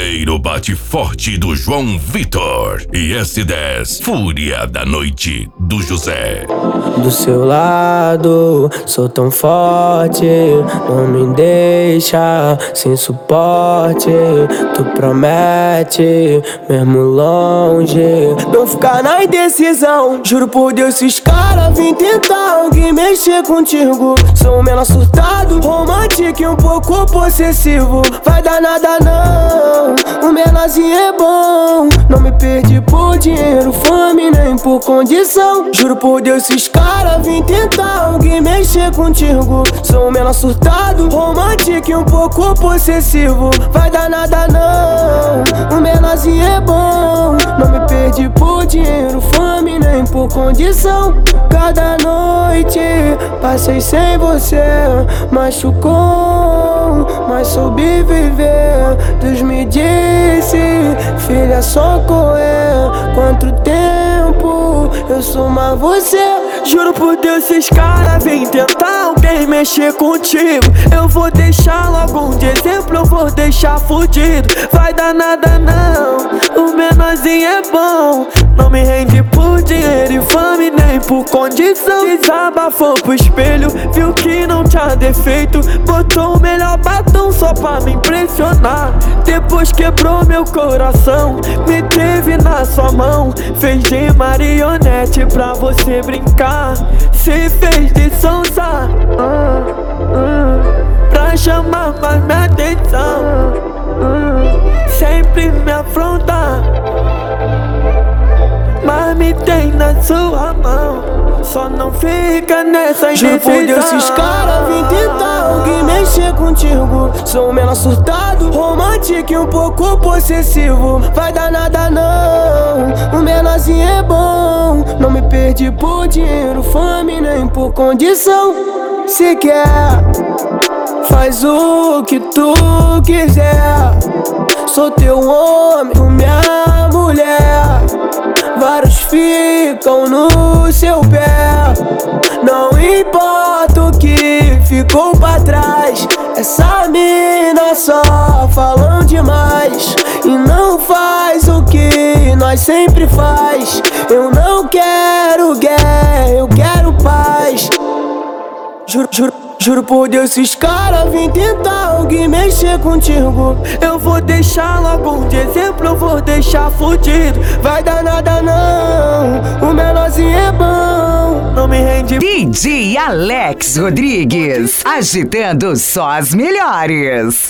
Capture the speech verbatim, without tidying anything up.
primeiro bate forte do João Vitor e S dez, Fúria da Noite do José. Do seu lado, sou tão forte, não me deixa sem suporte. Tu promete, mesmo longe, não ficar na indecisão. Juro por Deus, esses caras vêm tentar alguém mexer contigo. Sou o menor surtado, romântico e um pouco possessivo. Vai dar nada não, o menorzinho é bom. Não me perdi por dinheiro, fome, nem por condição. Juro por Deus, esses caras vêm tentar alguém mexer contigo. Sou o menor surtado, romântico e um pouco possessivo. Vai dar nada não, o menorzinho é bom. Não me perdi por dinheiro, fome, nem por condição. Cada noite passei sem você, machucou, mas soube viver. Deus me disse, filha, só correr. Quanto tempo eu sou mais você. Juro por Deus, esses caras vêm tentar alguém mexer contigo. Eu vou deixar logo um de exemplo, eu vou deixar fudido. Vai dar nada não, o menorzinho é bom. Não me rende por dinheiro e fome, nem por condição. Desabafou pro espelho, viu que não tinha defeito. Botou o melhor batom só pra me impressionar. Depois quebrou meu coração, me teve na sua mão. Fez de marionete pra você brincar. Se fez de sonsa uh, uh, pra chamar mais minha atenção, uh, sempre me afronta, mas me tem na sua mão. Só não fica nessa indecisão. Juro por Deus, esses caras vêm tentar alguém mexer contigo. Sou o menor surtado, romântico e um pouco possessivo. Vai dar nada não, o menorzinho é bom. Não me perdi por dinheiro, fome, nem por condição. Se quer, faz o que tu quiser. Sou teu homem, tu minha mulher. Vários ficam no seu pé. Não importa o que ficou pra trás. Essa mina só falam demais e não faz o que nós sempre faz. Eu não quero guerra, eu quero paz. Juro, juro, juro por Deus, esses caras vêm tentar alguém mexer contigo. Eu vou deixar logo um de exemplo, eu vou deixar fudido. Vai dar nada não, o menorzinho é bom. Não me rende. D J Alex Rodrigues, agitando só as melhores.